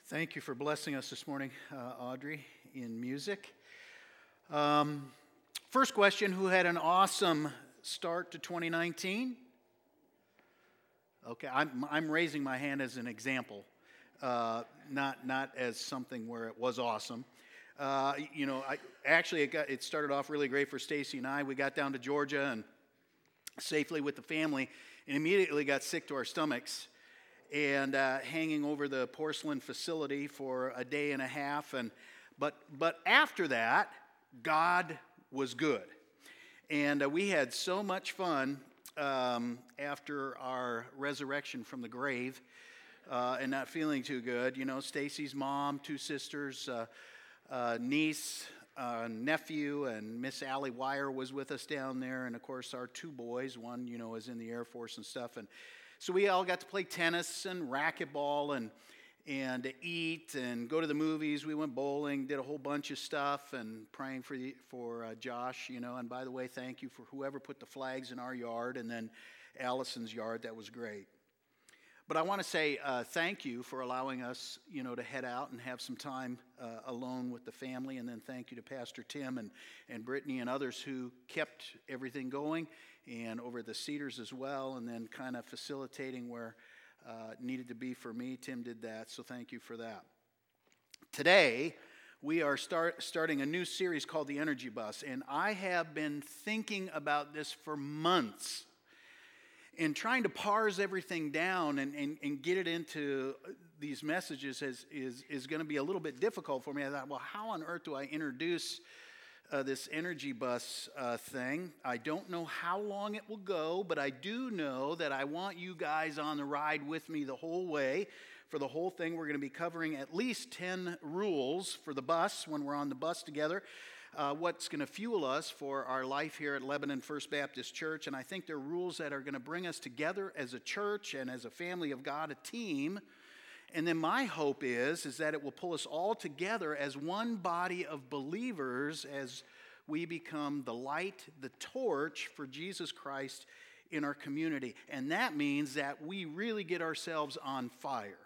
Thank you for blessing us this morning, Audrey, in music. First question, who had an awesome start to 2019? Okay, I'm raising my hand as an example, not as something where it was awesome. It started off really great for Stacy and I. We got down to Georgia and safely with the family and immediately got sick to our stomachs and hanging over the porcelain facility for a day and a half. But after that, God was good. And we had so much fun after our resurrection from the grave and not feeling too good. You know, Stacy's mom, two sisters, niece, nephew, and Miss Allie Wire was with us down there. And, of course, our two boys, one, is in the Air Force and stuff. And so we all got to play tennis and racquetball and eat and go to the movies. We went bowling, did a whole bunch of stuff, and praying for Josh, And by the way, thank you for whoever put the flags in our yard and then Allison's yard. That was great. But I want to say thank you for allowing us, to head out and have some time alone with the family. And then thank you to Pastor Tim and Brittany and others who kept everything going, and over the Cedars as well, and then kind of facilitating where it needed to be for me. Tim did that, so thank you for that. Today, we are starting a new series called The Energy Bus, and I have been thinking about this for months. And trying to parse everything down and get it into these messages is going to be a little bit difficult for me. I thought, well, how on earth do I introduce this energy bus thing? I don't know how long it will go, but I do know that I want you guys on the ride with me the whole way. For the whole thing, we're going to be covering at least 10 rules for the bus when we're on the bus together. What's going to fuel us for our life here at Lebanon First Baptist Church. And I think they're rules that are going to bring us together as a church and as a family of God, a team. And then my hope is that it will pull us all together as one body of believers as we become the light, the torch for Jesus Christ in our community. And that means that we really get ourselves on fire.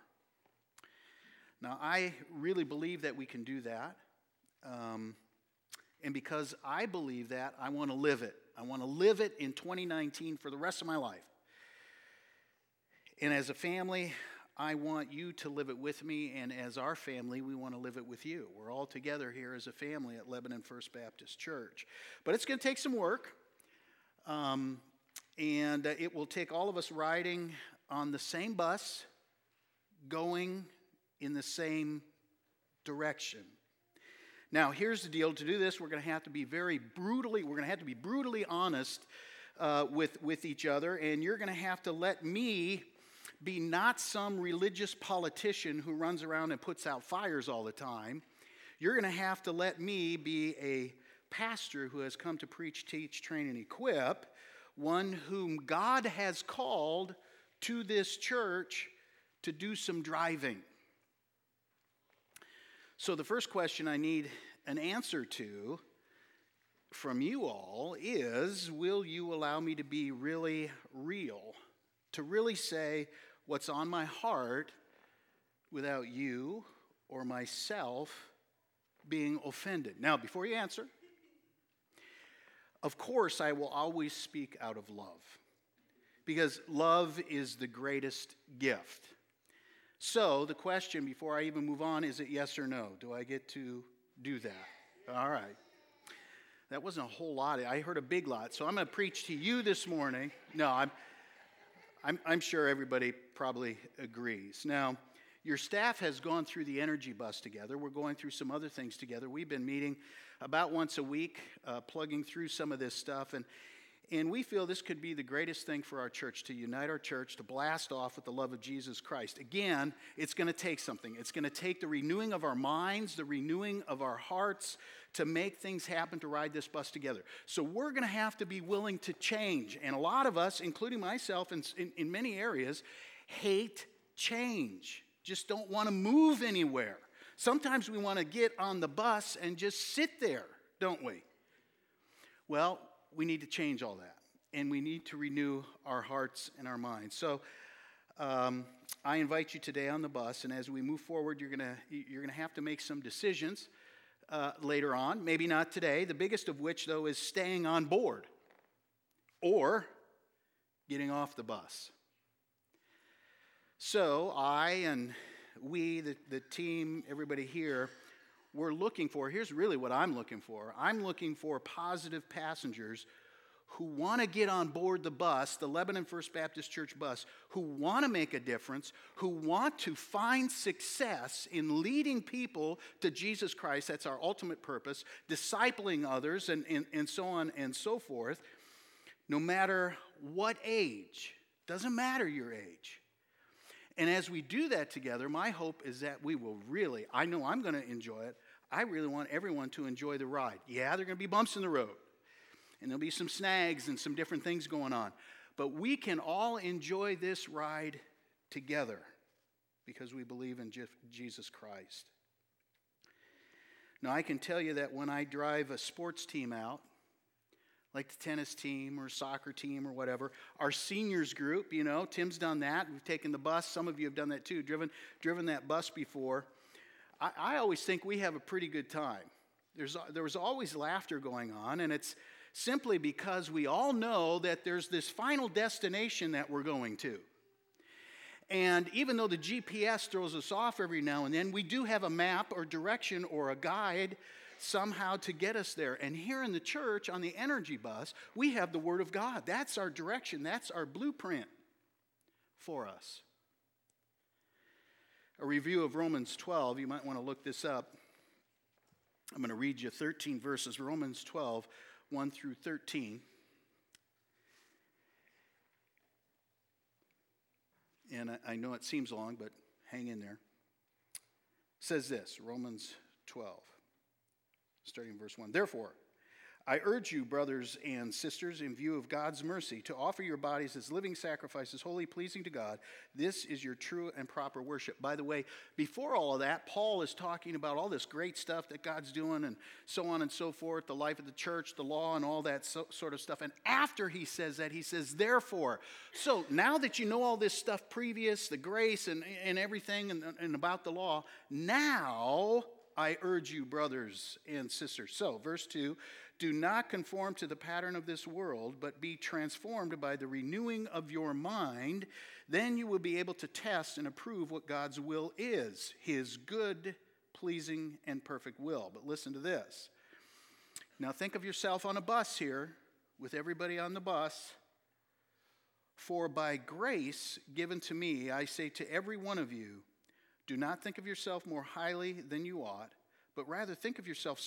Now, I really believe that we can do that. And because I believe that, I want to live it. I want to live it in 2019 for the rest of my life. And as a family, I want you to live it with me. And as our family, we want to live it with you. We're all together here as a family at Lebanon First Baptist Church. But it's going to take some work. And it will take all of us riding on the same bus, going in the same direction. Now, here's the deal. To do this, we're going to have to be brutally honest with each other, and you're going to have to let me be not some religious politician who runs around and puts out fires all the time. You're going to have to let me be a pastor who has come to preach, teach, train, and equip, one whom God has called to this church to do some driving. So the first question I need an answer to from you all is, will you allow me to be really real, to really say what's on my heart without you or myself being offended? Now, before you answer, of course I will always speak out of love, because love is the greatest gift. So the question before I even move on, is it yes or no? Do I get to do that? All right. That wasn't a whole lot. I heard a big lot. So I'm going to preach to you this morning. No, I'm sure everybody probably agrees. Now, your staff has gone through the energy bus together. We're going through some other things together. We've been meeting about once a week, plugging through some of this stuff. And we feel this could be the greatest thing for our church, to unite our church, to blast off with the love of Jesus Christ. Again, it's going to take something. It's going to take the renewing of our minds, the renewing of our hearts to make things happen, to ride this bus together. So we're going to have to be willing to change. And a lot of us, including myself in many areas, hate change. Just don't want to move anywhere. Sometimes we want to get on the bus and just sit there, don't we? Well, we need to change all that, and we need to renew our hearts and our minds. So I invite you today on the bus, and as we move forward, you're gonna have to make some decisions later on. Maybe not today. The biggest of which, though, is staying on board or getting off the bus. So I and we, the team, everybody here, we're looking for. Here's really what I'm looking for. I'm looking for positive passengers who want to get on board the bus, the Lebanon First Baptist Church bus, who want to make a difference, who want to find success in leading people to Jesus Christ. That's our ultimate purpose, discipling others, and so on and so forth, no matter what age. Doesn't matter your age. And as we do that together, my hope is that we will really, I know I'm going to enjoy it, I really want everyone to enjoy the ride. Yeah, there are going to be bumps in the road. And there'll be some snags and some different things going on. But we can all enjoy this ride together because we believe in Jesus Christ. Now, I can tell you that when I drive a sports team out, like the tennis team or soccer team or whatever, our seniors group, Tim's done that. We've taken the bus. Some of you have done that too, driven that bus before. I always think we have a pretty good time. There was always laughter going on, and it's simply because we all know that there's this final destination that we're going to. And even though the GPS throws us off every now and then, we do have a map or direction or a guide somehow to get us there. And here in the church, on the Energy Bus, we have the Word of God. That's our direction. That's our blueprint for us. A review of Romans 12, you might want to look this up. I'm going to read you 13 verses, Romans 12, 1 through 13. And I know it seems long, but hang in there. It says this, Romans 12, starting in verse 1. Therefore, I urge you, brothers and sisters, in view of God's mercy, to offer your bodies as living sacrifices, wholly pleasing to God. This is your true and proper worship. By the way, before all of that, Paul is talking about all this great stuff that God's doing and so on and so forth, the life of the church, the law, and all that sort of stuff. And after he says that, he says, therefore. So now that you know all this stuff previous, the grace and everything and about the law, now I urge you, brothers and sisters. So, verse 2, do not conform to the pattern of this world, but be transformed by the renewing of your mind. Then you will be able to test and approve what God's will is, his good, pleasing, and perfect will. But listen to this. Now think of yourself on a bus here, with everybody on the bus. For by grace given to me, I say to every one of you, do not think of yourself more highly than you ought, but rather think of yourself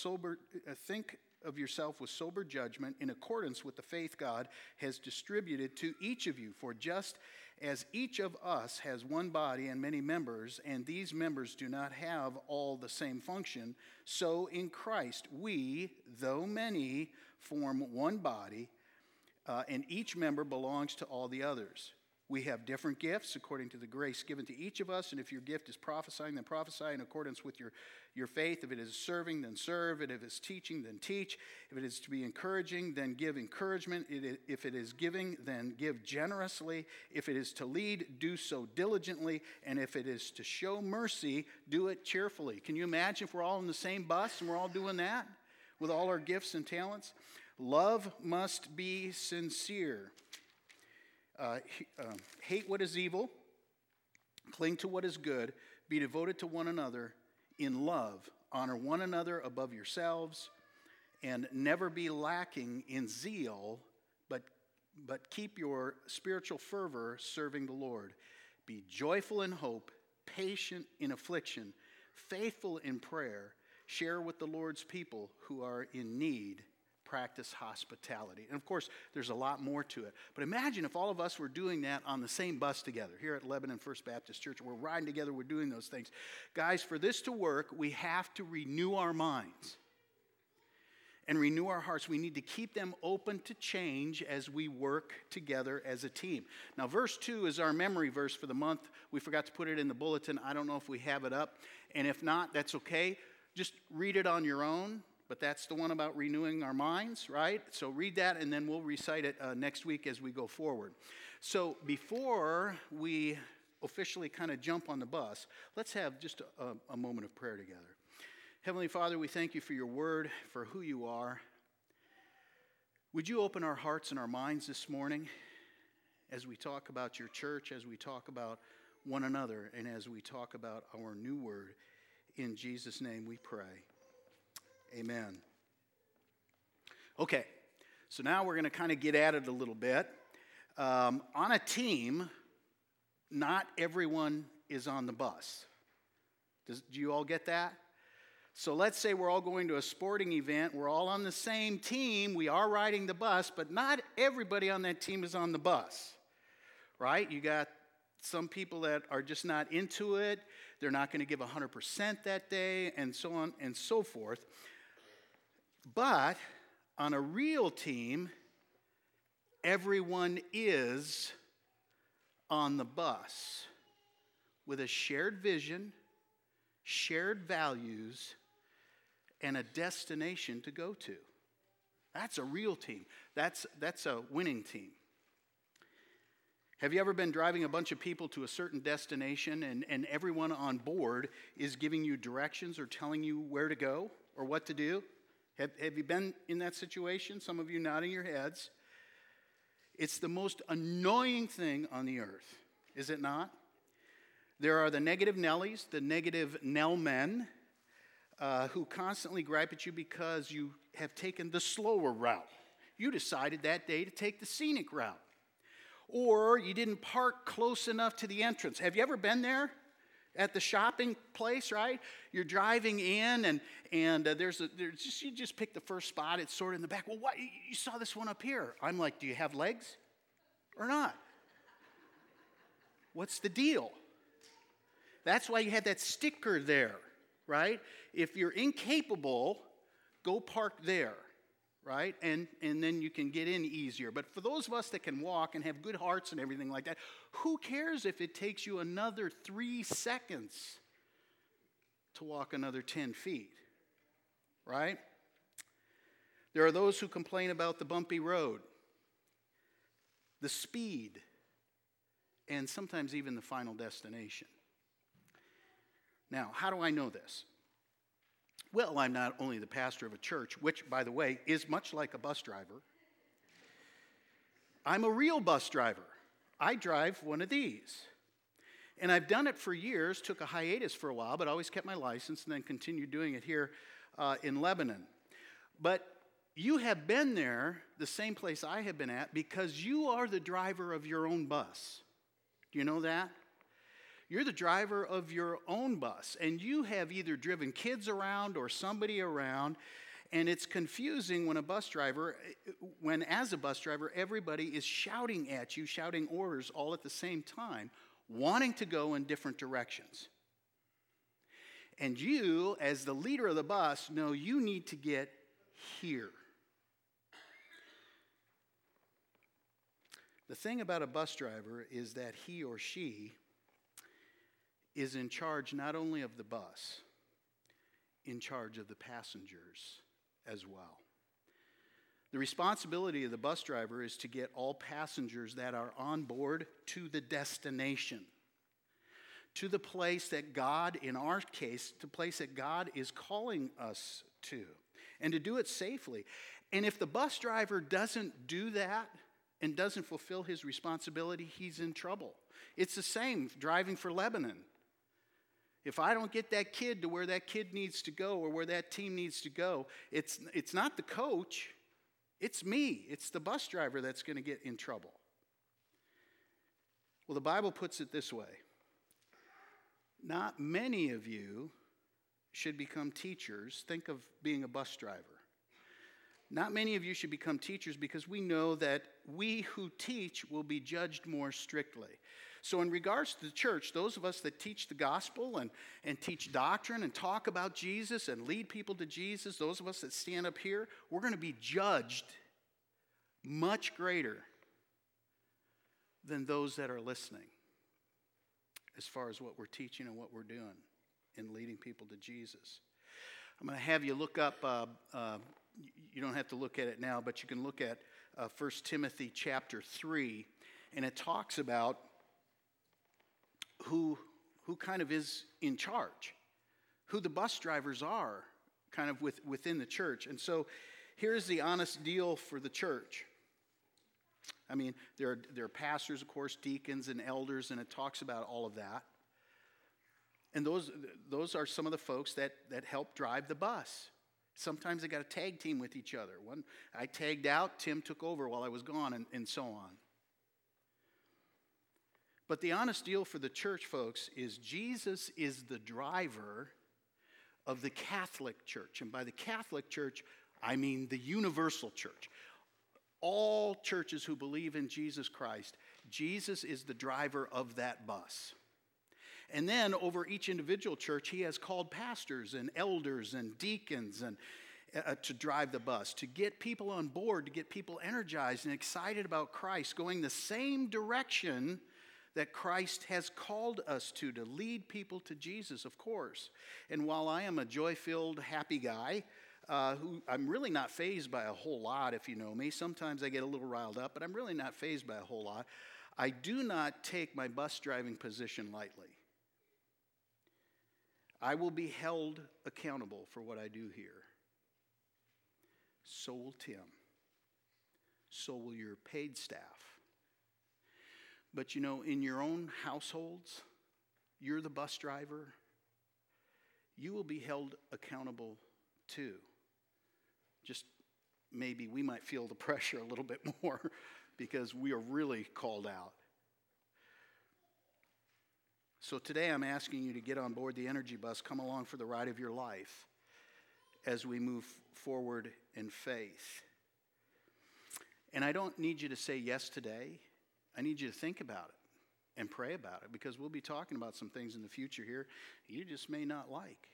with sober judgment in accordance with the faith God has distributed to each of you. For just as each of us has one body and many members, and these members do not have all the same function, so in Christ we, though many, form one body, and each member belongs to all the others. We have different gifts according to the grace given to each of us, and if your gift is prophesying, then prophesy in accordance with your faith. If it is serving, then serve. And if it is teaching, then teach. If it is to be encouraging, then give encouragement. If it is giving, then give generously. If it is to lead, do so diligently. And if it is to show mercy, do it cheerfully. Can you imagine if we're all in the same bus and we're all doing that with all our gifts and talents? Love must be sincere. Hate what is evil, cling to what is good, be devoted to one another in love, honor one another above yourselves, and never be lacking in zeal, but keep your spiritual fervor serving the Lord. Be joyful in hope, patient in affliction, faithful in prayer, share with the Lord's people who are in need, practice hospitality. And of course, there's a lot more to it. But imagine if all of us were doing that on the same bus together here at Lebanon First Baptist Church. We're riding together, we're doing those things. Guys, for this to work, we have to renew our minds and renew our hearts. We need to keep them open to change as we work together as a team. Now, verse 2 is our memory verse for the month. We forgot to put it in the bulletin. I don't know if we have it up. And if not, that's okay. Just read it on your own. But that's the one about renewing our minds, right? So read that, and then we'll recite it next week as we go forward. So before we officially kind of jump on the bus, let's have just a moment of prayer together. Heavenly Father, we thank you for your word, for who you are. Would you open our hearts and our minds this morning as we talk about your church, as we talk about one another, and as we talk about our new word. In Jesus' name we pray. Amen. Okay, so now we're going to kind of get at it a little bit. On a team, not everyone is on the bus. Do you all get that? So let's say we're all going to a sporting event. We're all on the same team. We are riding the bus, but not everybody on that team is on the bus, right? You got some people that are just not into it. They're not going to give 100% that day, and so on and so forth. But on a real team, everyone is on the bus with a shared vision, shared values, and a destination to go to. That's a real team. That's a winning team. Have you ever been driving a bunch of people to a certain destination and everyone on board is giving you directions or telling you where to go or what to do? Have you been in that situation? Some of you nodding your heads. It's the most annoying thing on the earth, is it not? There are the negative Nellies, the negative Nellmen, who constantly gripe at you because you have taken the slower route. You decided that day to take the scenic route. Or you didn't park close enough to the entrance. Have you ever been there at the shopping place, right? You're driving in and you just pick the first spot. It's sort of in the back. Well, what? You saw this one up here. I'm like, do you have legs or not? What's the deal? That's why you had that sticker there, right? If you're incapable, go park there, right? And then you can get in easier. But for those of us that can walk and have good hearts and everything like that, who cares if it takes you another 3 seconds to walk another 10 feet, right? There are those who complain about the bumpy road, the speed, and sometimes even the final destination. Now, how do I know this? Well, I'm not only the pastor of a church, which, by the way, is much like a bus driver. I'm a real bus driver. I drive one of these. And I've done it for years, took a hiatus for a while, but always kept my license and then continued doing it here in Lebanon. But you have been there, the same place I have been at, because you are the driver of your own bus. Do you know that? You're the driver of your own bus, and you have either driven kids around or somebody around, and it's confusing when as a bus driver, everybody is shouting at you, shouting orders all at the same time, wanting to go in different directions. And you, as the leader of the bus, know you need to get here. The thing about a bus driver is that he or she is in charge not only of the bus, in charge of the passengers as well. The responsibility of the bus driver is to get all passengers that are on board to the destination, to the place that God, in our case, the place that God is calling us to, and to do it safely. And if the bus driver doesn't do that and doesn't fulfill his responsibility, he's in trouble. It's the same driving for Lebanon. If I don't get that kid to where that kid needs to go or where that team needs to go, it's not the coach, it's me. It's the bus driver that's going to get in trouble. Well, the Bible puts it this way. Not many of you should become teachers. Think of being a bus driver. Not many of you should become teachers because we know that we who teach will be judged more strictly. So in regards to the church, those of us that teach the gospel and teach doctrine and talk about Jesus and lead people to Jesus, those of us that stand up here, we're going to be judged much greater than those that are listening as far as what we're teaching and what we're doing in leading people to Jesus. I'm going to have you look up, you don't have to look at it now, but you can look at 1 Timothy chapter 3, and it talks about who kind of is in charge, who the bus drivers are kind of within the church. And so here's the honest deal for the church. I mean, there are pastors, of course, deacons and elders, and it talks about all of that. And those are some of the folks that help drive the bus. Sometimes they got a tag team with each other. One, I tagged out, Tim took over while I was gone, and so on. But the honest deal for the church, folks, is Jesus is the driver of the Catholic Church. And by the Catholic Church, I mean the universal church. All churches who believe in Jesus Christ, Jesus is the driver of that bus. And then over each individual church, he has called pastors and elders and deacons and to drive the bus, to get people on board, to get people energized and excited about Christ, going the same direction that Christ has called us to lead people to Jesus, of course. And while I am a joy-filled, happy guy, who I'm really not fazed by a whole lot, if you know me. Sometimes I get a little riled up, but I'm really not fazed by a whole lot. I do not take my bus driving position lightly. I will be held accountable for what I do here. So will Tim. So will your paid staff. But you know, in your own households, you're the bus driver. You will be held accountable too. Just maybe we might feel the pressure a little bit more because we are really called out. So today I'm asking you to get on board the Energy Bus, come along for the ride of your life as we move forward in faith. And I don't need you to say yes today. I need you to think about it and pray about it, because we'll be talking about some things in the future here you just may not like.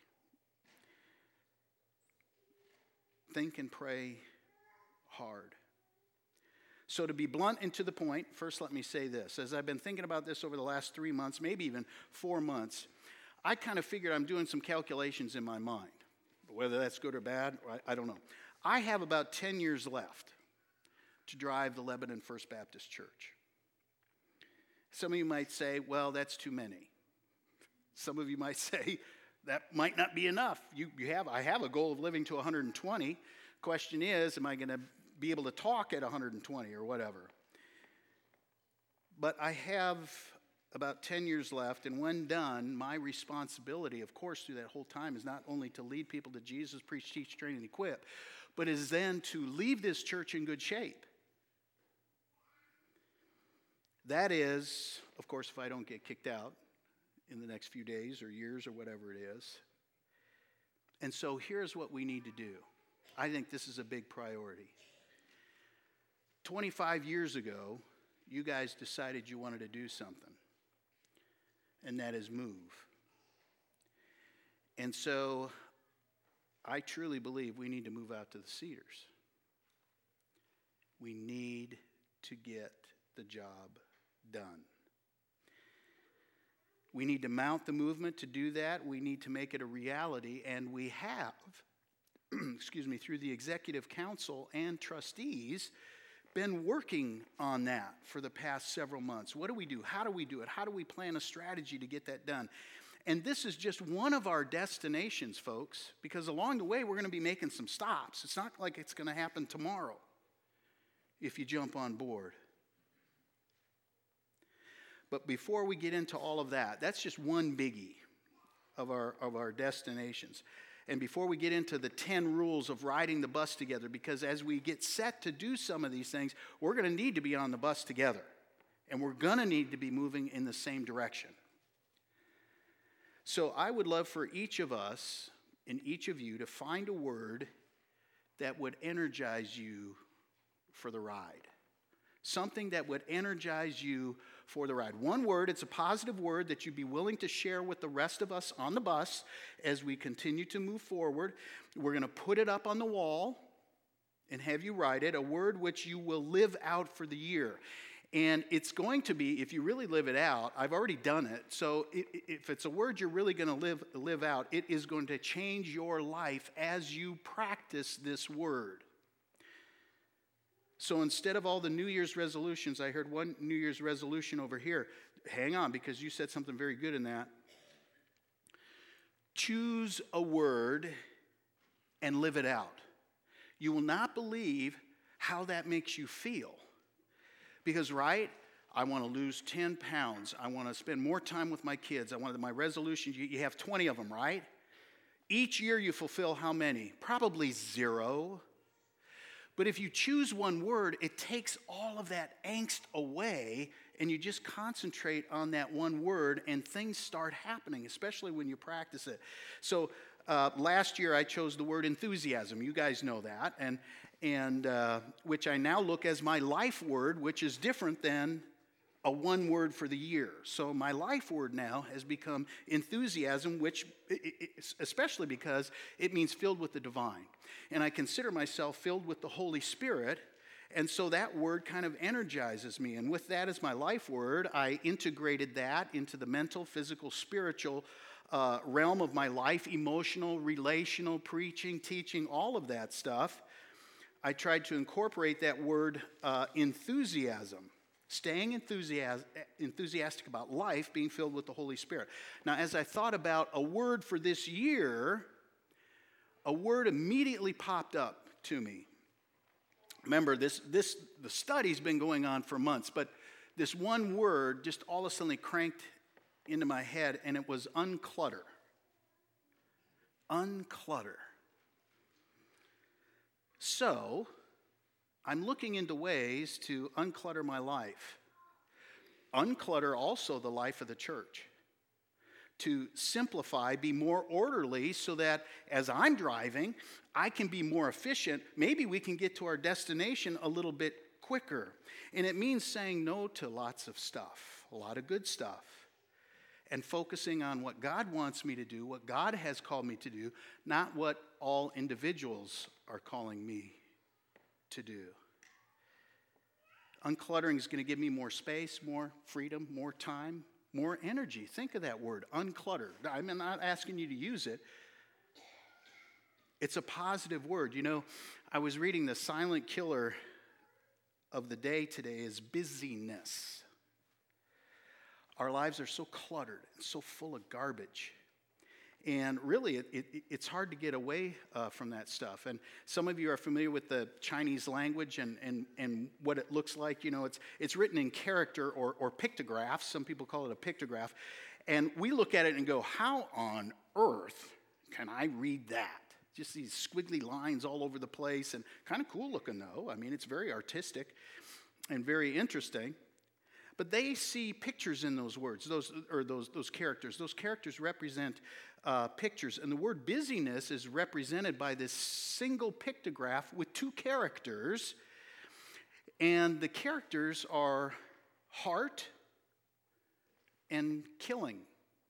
Think and pray hard. So to be blunt and to the point, first let me say this. As I've been thinking about this over the last 3 months, maybe even 4 months, I kind of figured I'm doing some calculations in my mind. Whether that's good or bad, I don't know. I have about 10 years left to drive the Lebanon First Baptist Church. Some of you might say, well, that's too many. Some of you might say, that might not be enough. I have a goal of living to 120. Question is, am I going to be able to talk at 120 or whatever? But I have about 10 years left, and when done, my responsibility, of course, through that whole time is not only to lead people to Jesus, preach, teach, train, and equip, but is then to leave this church in good shape. That is, of course, if I don't get kicked out in the next few days or years or whatever it is. And so here's what we need to do. I think this is a big priority. 25 years ago, you guys decided you wanted to do something, and that is move. And so I truly believe we need to move out to the Cedars. We need to get the job done. We need to mount the movement to do that. We need to make it a reality, and we have, through the executive council and trustees, been working on that for the past several months. What do we do? How do we do it? How do we plan a strategy to get that done? And this is just one of our destinations, folks, because along the way we're going to be making some stops. It's not like it's going to happen tomorrow if you jump on board. But before we get into all of that, that's just one biggie of our destinations. And before we get into the 10 rules of riding the bus together, because as we get set to do some of these things, we're going to need to be on the bus together. And we're going to need to be moving in the same direction. So I would love for each of us and each of you to find a word that would energize you for the ride. Something that would energize you for the ride. One word, it's a positive word that you'd be willing to share with the rest of us on the bus as we continue to move forward. We're going to put it up on the wall and have you write it, a word which you will live out for the year. And it's going to be, if you really live it out, I've already done it, so if it's a word you're really going to live out, it is going to change your life as you practice this word. So instead of all the New Year's resolutions, I heard one New Year's resolution over here. hang on, because you said something very good in that. Choose a word and live it out. You will not believe how that makes you feel. Because, right, I want to lose 10 pounds. I want to spend more time with my kids. I want my resolutions. You have 20 of them, right? Each year you fulfill how many? Probably 0. But if you choose one word, it takes all of that angst away, and you just concentrate on that one word, and things start happening, especially when you practice it. So last year I chose the word enthusiasm. You guys know that, and which I now look as my life word, which is different than a one word for the year. So my life word now has become enthusiasm, which especially because it means filled with the divine. And I consider myself filled with the Holy Spirit, and so that word kind of energizes me. And with that as my life word, I integrated that into the mental, physical, spiritual realm of my life, emotional, relational, preaching, teaching, all of that stuff. I tried to incorporate that word enthusiasm. Staying enthusiastic about life, being filled with the Holy Spirit. Now, as I thought about a word for this year, a word immediately popped up to me. Remember, the study's been going on for months, but this one word just all of a sudden cranked into my head, and it was unclutter. Unclutter. So, I'm looking into ways to unclutter my life. Unclutter also the life of the church. To simplify, be more orderly, so that as I'm driving, I can be more efficient. Maybe we can get to our destination a little bit quicker. And it means saying no to lots of stuff, a lot of good stuff, and focusing on what God wants me to do, what God has called me to do, not what all individuals are calling me to do. Uncluttering is going to give me more space, more freedom, more time, more energy. Think of that word, unclutter. I'm not asking you to use it. It's a positive word. You know, I was reading the silent killer of the day today is busyness. Our lives are so cluttered and so full of garbage. And really, it's hard to get away from that stuff. And some of you are familiar with the Chinese language and what it looks like. You know, it's written in character or pictographs. Some people call it a pictograph. And we look at it and go, how on earth can I read that? Just these squiggly lines all over the place, and kind of cool looking, though. I mean, it's very artistic and very interesting. But they see pictures in those words, those characters. Those characters represent pictures. And the word busyness is represented by this single pictograph with two characters. And the characters are heart and killing.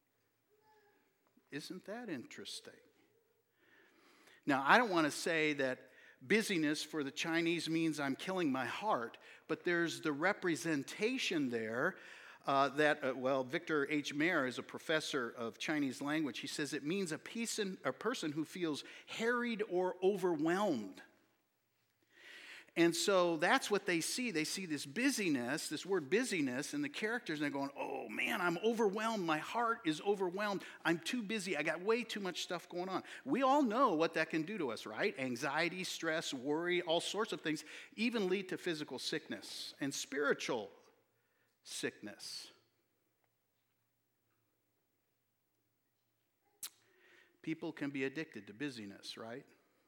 Isn't that interesting? Now, I don't want to say that busyness for the Chinese means I'm killing my heart, but there's the representation there Victor H. Mayer is a professor of Chinese language. He says it means a person who feels harried or overwhelmed. And so that's what they see. They see this busyness, this word busyness, and the characters, and they're going, oh man, I'm overwhelmed. My heart is overwhelmed. I'm too busy. I got way too much stuff going on. We all know what that can do to us, right? Anxiety, stress, worry, all sorts of things even lead to physical sickness and spiritual sickness. People can be addicted to busyness, right?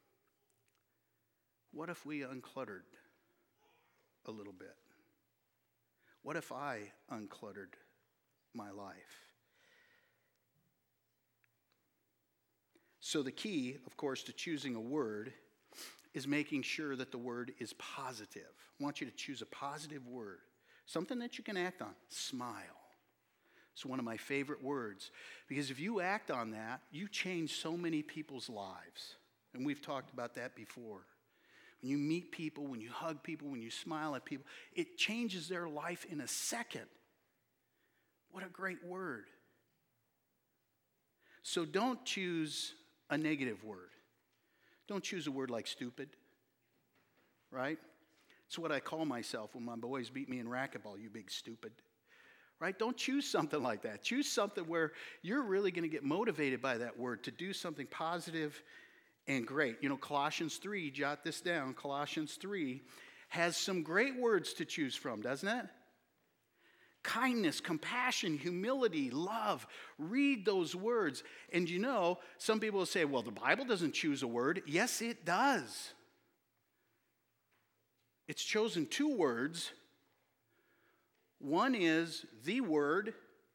What if we uncluttered a little bit? What if I uncluttered my life? So the key, of course, to choosing a word is making sure that the word is positive. I want you to choose a positive word, something that you can act on. Smile. It's one of my favorite words, because if you act on that, you change so many people's lives. And we've talked about that before. When you meet people, when you hug people, when you smile at people, it changes their life in a second. What a great word. So don't choose a negative word. Don't choose a word like stupid, right? It's what I call myself when my boys beat me in racquetball, you big stupid, right? Don't choose something like that. Choose something where you're really going to get motivated by that word to do something positive and great. You know, Colossians 3, jot this down. Colossians 3 has some great words to choose from, doesn't it? Kindness, compassion, humility, love. Read those words. And you know, some people will say, well, the Bible doesn't choose a word. Yes, it does. It's chosen two words. One is the Word,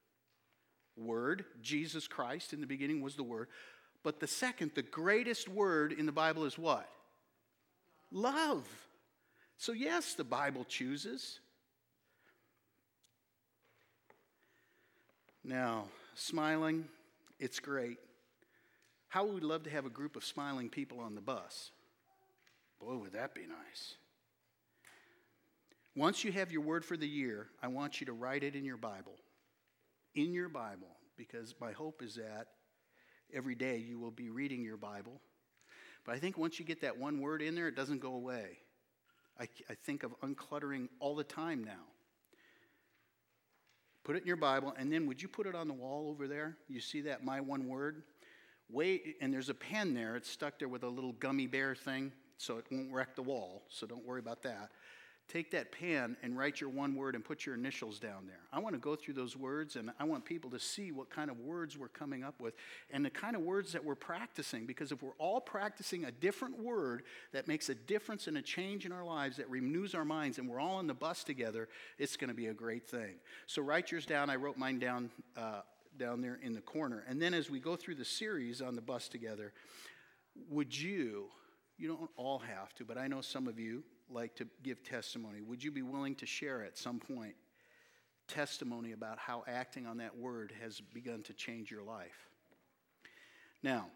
Jesus Christ. In the beginning was the Word. But the second, the greatest word in the Bible is what? Love. So yes, the Bible chooses. Now, smiling, it's great. How would we love to have a group of smiling people on the bus? Boy, would that be nice. Once you have your word for the year, I want you to write it in your Bible. In your Bible, because my hope is that every day you will be reading your Bible. But I think once you get that one word in there, it doesn't go away. I think of uncluttering all the time now. Put it in your Bible, and then would you put it on the wall over there? You see that, my one word? Wait, and there's a pen there. It's stuck there with a little gummy bear thing, so it won't wreck the wall, so don't worry about that. Take that pen and write your one word and put your initials down there. I want to go through those words, and I want people to see what kind of words we're coming up with and the kind of words that we're practicing, because if we're all practicing a different word that makes a difference and a change in our lives, that renews our minds, and we're all on the bus together, it's going to be a great thing. So write yours down. I wrote mine down there in the corner. And then as we go through the series on the bus together, would you don't all have to, but I know some of you like to give testimony. Would you be willing to share at some point testimony about how acting on that word has begun to change your life? Now,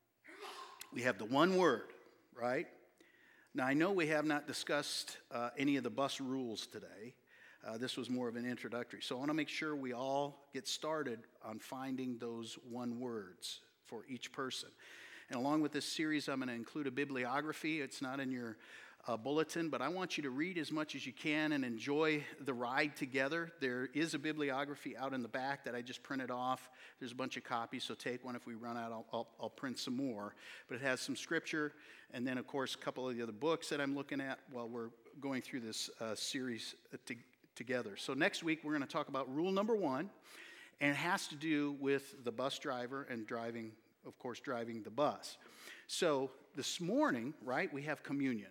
we have the one word, right? Now, I know we have not discussed any of the bus rules today. This was more of an introductory. So I want to make sure we all get started on finding those one words for each person. And along with this series, I'm going to include a bibliography. It's not in your bulletin, but I want you to read as much as you can and enjoy the ride together. There is a bibliography out in the back that I just printed off. There's a bunch of copies, so take one. If we run out, I'll print some more. But it has some scripture, and then, of course, a couple of the other books that I'm looking at while we're going through this series together. So next week, we're going to talk about rule number 1, and it has to do with the bus driver and driving the bus. So this morning, right, we have communion.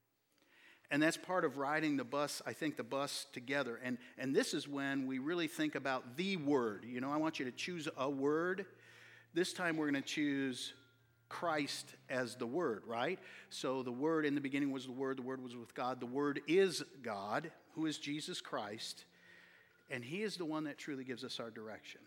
And that's part of riding the bus, I think, the bus together. And this is when we really think about the word. You know, I want you to choose a word. This time we're going to choose Christ as the word, right? So the word in the beginning was the word was with God. The word is God, who is Jesus Christ. And he is the one that truly gives us our direction.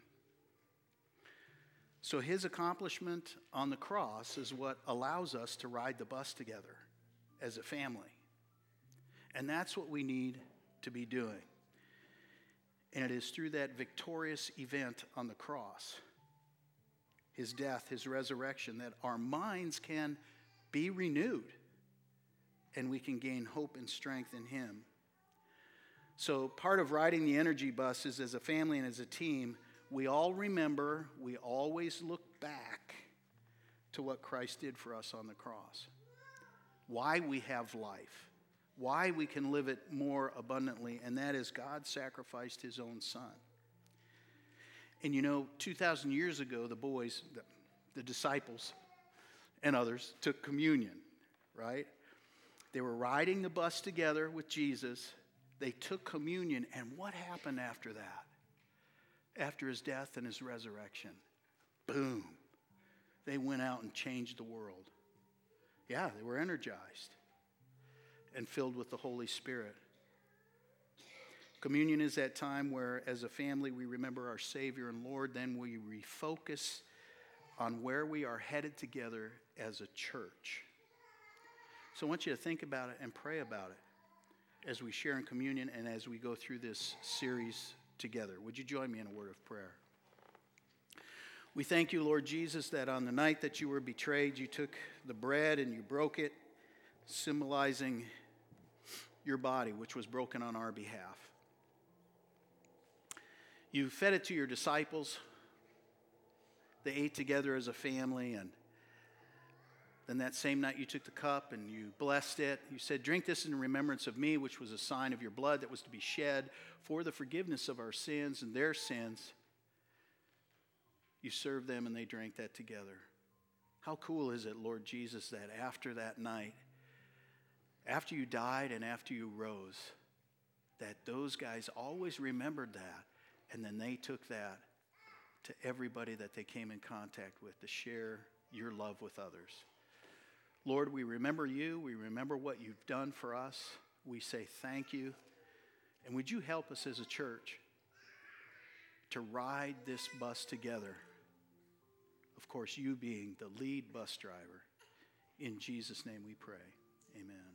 So his accomplishment on the cross is what allows us to ride the bus together as a family. And that's what we need to be doing. And it is through that victorious event on the cross, his death, his resurrection, that our minds can be renewed and we can gain hope and strength in him. So part of riding the energy bus is, as a family and as a team, we all remember, we always look back to what Christ did for us on the cross. Why we have life. Why we can live it more abundantly, and that is God sacrificed his own son. And you know, 2,000 years ago, the boys, the disciples, and others took communion, right? They were riding the bus together with Jesus. They took communion, and what happened after that? After his death and his resurrection, boom, they went out and changed the world. Yeah, they were energized and filled with the Holy Spirit. Communion is that time where, as a family, we remember our Savior and Lord. Then we refocus on where we are headed together as a church. So I want you to think about it and pray about it as we share in communion and as we go through this series together. Would you join me in a word of prayer? We thank you, Lord Jesus, that on the night that you were betrayed, you took the bread and you broke it, symbolizing your body, which was broken on our behalf. You fed it to your disciples. They ate together as a family, and then that same night you took the cup and you blessed it. You said, "Drink this in remembrance of me," which was a sign of your blood that was to be shed for the forgiveness of our sins and their sins. You served them and they drank that together. How cool is it, Lord Jesus, that after that night, after you died and after you rose, that those guys always remembered that, and then they took that to everybody that they came in contact with to share your love with others. Lord, we remember you. We remember what you've done for us. We say thank you. And would you help us as a church to ride this bus together? Of course, you being the lead bus driver. In Jesus' name we pray. Amen.